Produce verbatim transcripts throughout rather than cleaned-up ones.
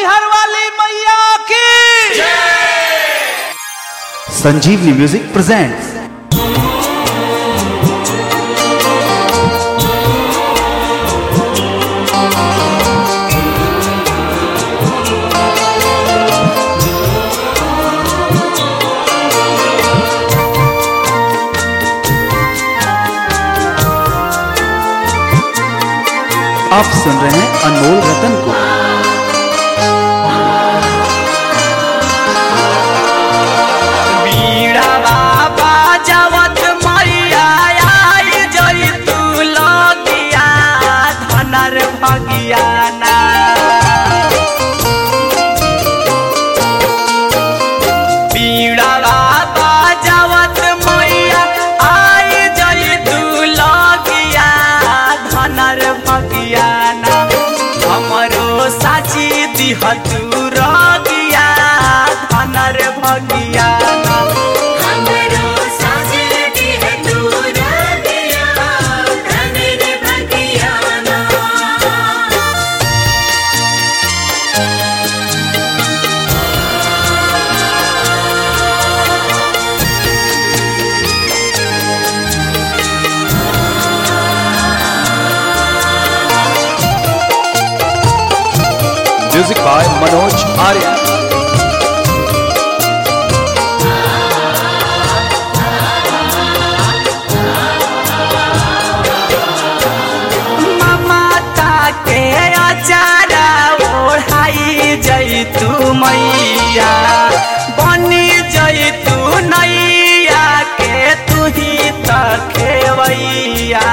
मैहर वाली मैया की संजीवनी म्यूजिक प्रेजेंट्स आप सुन रहे हैं अनमोल रतन को। बीड़ा बाबा जवत मैया आई जई तू लगिया धनर भगियाना। बीड़ा बाबा जवत मैया आई जई तू लगिया धनर भगियाना। हमरो साची दिह तू रगिया धनर भगियाना। हमरो साची दिह तू रगिया धनर भगियाना। Music by Manoj Arya. ममता के अचारा ओढ़ाई जई तू मैया बनी जई तू नैया के तू ही त खेवैया।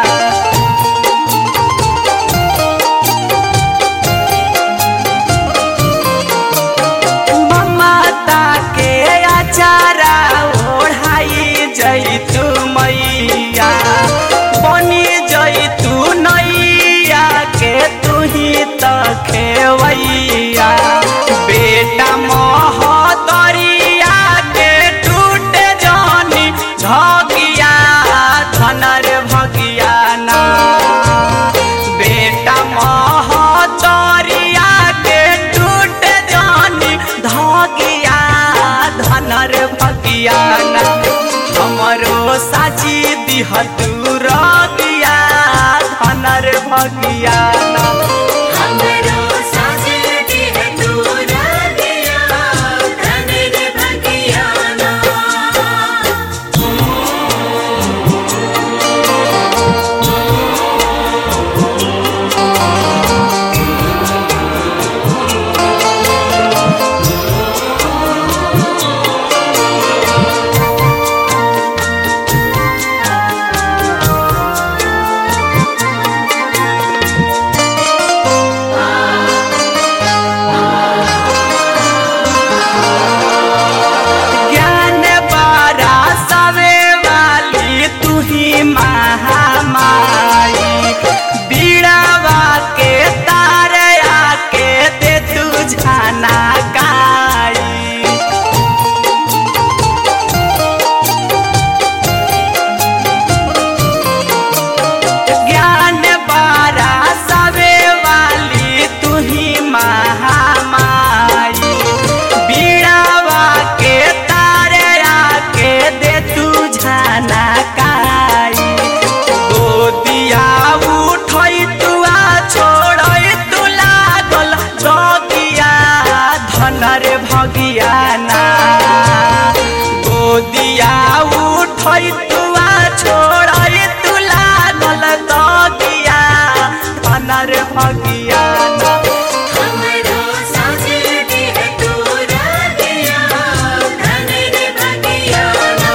ममता के अचारा ओढ़ाई जई तू मैया बनी जई तू नैया के तू ही त खेवैया। बेटा महतरिया के टूटे जानी धगिया धनर भगियाना। बेटा महतरिया के टूटे जानी धगिया धनर भगियाना। हमरो साची दिह तू रगिया धनर भगियाना। हमरो साची दिह तू रगिया धनर भगियाना। ज्ञान बारा सवे वाली तू ही महामाई। बीड़ावा के तारया के दे तू झाना गाई। ज्ञान बारा सवे वाली तू ही महामाई। बीड़ावा के तारया के दे तू झाना गाई। गोदिया उठई तू आ छोड़ई तू लागल जोगिया धनर भगियाना। गोदिया उठई तू आ छोड़ई तू लागल जोगिया धनर भगियाना। हमरो साची दिह तू रगिया धनर भगियाना।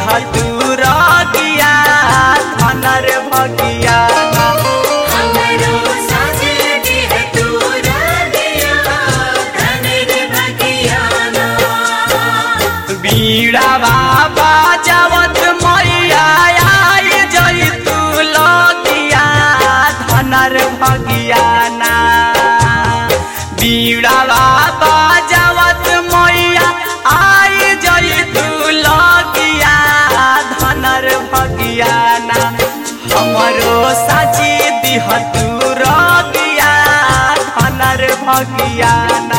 दिहतु रगिया धनर भगिया हमरो साजे दिह तू रगिया धनर भगिया ना बीड़ा बाबा जावत मैया आई जैतु लगिया धनर भगिया ना बीड़ा बाबा जावत मैया आई जैतु लगिया धनर भगिया ना हमरो साजी दिहतु रगिया धनर भगिया।